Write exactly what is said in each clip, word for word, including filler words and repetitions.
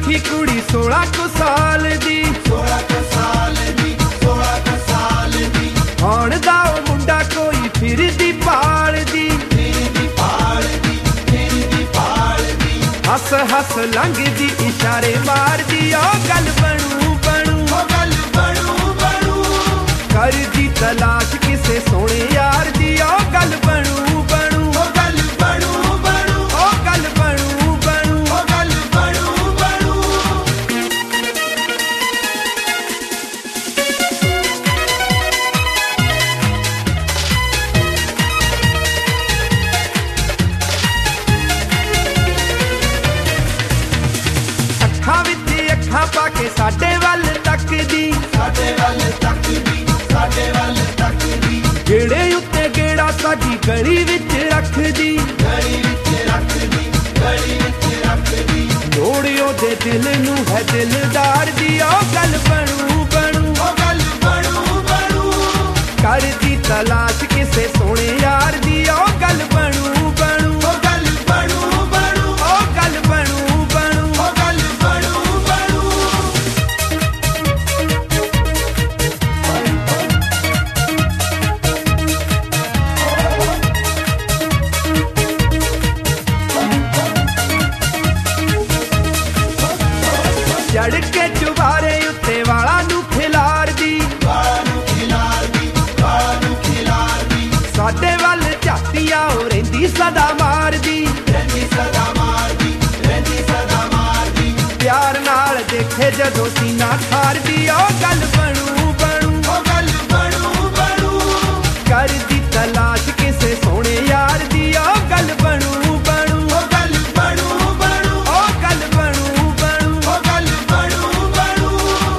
बैठी कुड़ी सोलह को साल दी सोलह को साल दी सोलह को साल दी हुण दा ओ मुंडा कोई फिर दी पाल दी फिर दी पाल दी फिर दी पाल दी हस हस लंघ दी इशारे मार दी ओ गल बनू बनू ओ गल बनू बनू कर दी तलाश किसे सोने यार दी ओ गल बनू बनू ओ गल बनू बनू ओ गल बनू बनू ओ गल बनू बनू अखां विच अखां पाके साडे वल तकदी साडे वल तकदी साडे वल तकदी गेड़े उत्ते गेड़ा साडी गली विच रखदी गली विच रखदी गली विच रखदी लोड़ियो दे दिल नू है दिलदार दी ओ गल बनू बनू ओ गल बनू बनू कर दी तलाश किसे सोने यार दी ओ गल बनू बनू ओ गल बनू बनू ओ गल बनू बनू ओ गल बनू बनू जड़ के चुबारे उत्ते वाला नू खिलार दी बानू खिलार दी बानू खिलार दी साडे वल झातियां हो रहिंदी सदा मार दी रंदी सदा मार दी रंदी सदा मार दी प्यार नाल देखे जदों सीना ठार दी ओ गल बनू बनू ओ गल बनू बनू कर दी तलाश किसे सोने यार दी ओ गल बनू बनू ओ गल बनू बनू ओ गल बनू बनू ओ गल बनू बनू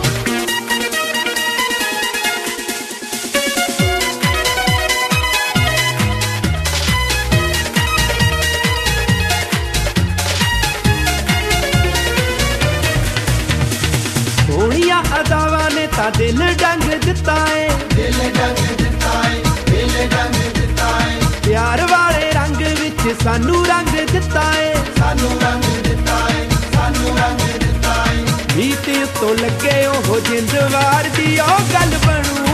सोहणियां अदावां ने तां दिल डंग दिता है दिल डंग दिता है दिल डंग दिता है प्यार वाले रंग विच सानू रंग दिता है सानू रंग दिता है सानू रंग दिता है मीत उत्तों लगे ओह जिंद वार दी ओ गल बनू